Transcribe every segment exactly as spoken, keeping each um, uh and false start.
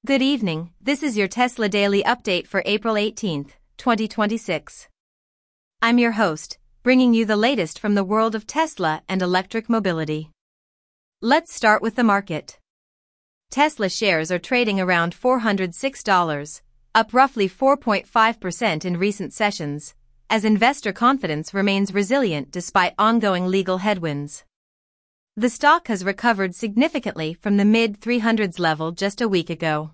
Good evening, this is your Tesla Daily Update for April eighteenth, twenty twenty-six. I'm your host, bringing you the latest from the world of Tesla and electric mobility. Let's start with the market. Tesla shares are trading around four hundred six dollars, up roughly four point five percent in recent sessions, as investor confidence remains resilient despite ongoing legal headwinds. The stock has recovered significantly from the mid three hundreds level just a week ago.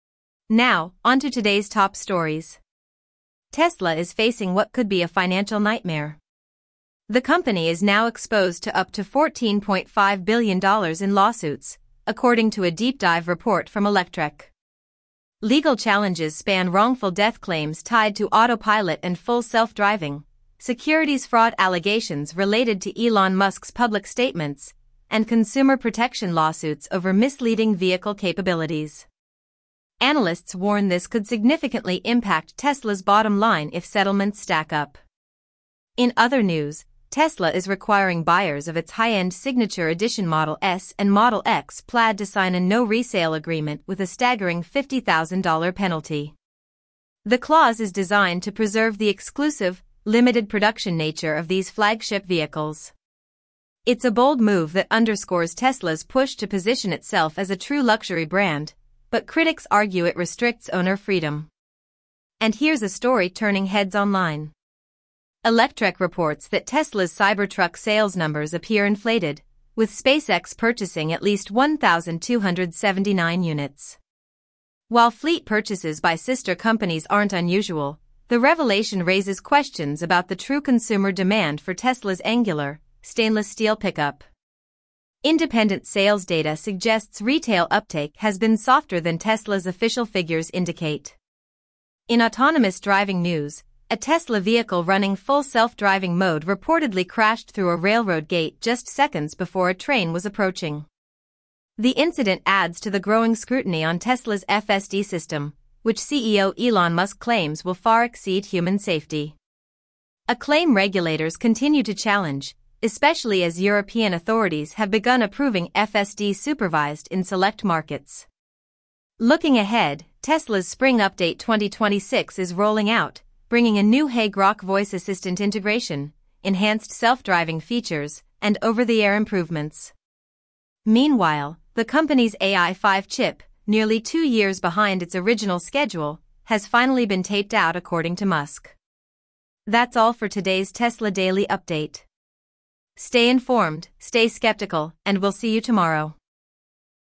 Now, onto today's top stories. Tesla is facing what could be a financial nightmare. The company is now exposed to up to fourteen point five billion dollars in lawsuits, according to a deep dive report from Electrek. Legal challenges span wrongful death claims tied to autopilot and full self-driving, securities fraud allegations related to Elon Musk's public statements, and consumer protection lawsuits over misleading vehicle capabilities. Analysts warn this could significantly impact Tesla's bottom line if settlements stack up. In other news, Tesla is requiring buyers of its high-end Signature Edition Model S and Model X Plaid to sign a no-resale agreement with a staggering fifty thousand dollars penalty. The clause is designed to preserve the exclusive, limited production nature of these flagship vehicles. It's a bold move that underscores Tesla's push to position itself as a true luxury brand, but critics argue it restricts owner freedom. And here's a story turning heads online. Electrek reports that Tesla's Cybertruck sales numbers appear inflated, with SpaceX purchasing at least one thousand two hundred seventy-nine units. While fleet purchases by sister companies aren't unusual, the revelation raises questions about the true consumer demand for Tesla's Angular, stainless steel pickup. Independent sales data suggests retail uptake has been softer than Tesla's official figures indicate. In autonomous driving news, a Tesla vehicle running full self-driving mode reportedly crashed through a railroad gate just seconds before a train was approaching. The incident adds to the growing scrutiny on Tesla's F S D system, which C E O Elon Musk claims will far exceed human safety. A claim regulators continue to challenge, especially as European authorities have begun approving F S D supervised in select markets. Looking ahead, Tesla's Spring Update twenty twenty-six is rolling out, bringing a new Hey Grok voice assistant integration, enhanced self-driving features, and over-the-air improvements. Meanwhile, the company's A I five chip, nearly two years behind its original schedule, has finally been taped out according to Musk. That's all for today's Tesla Daily Update. Stay informed, stay skeptical, and we'll see you tomorrow.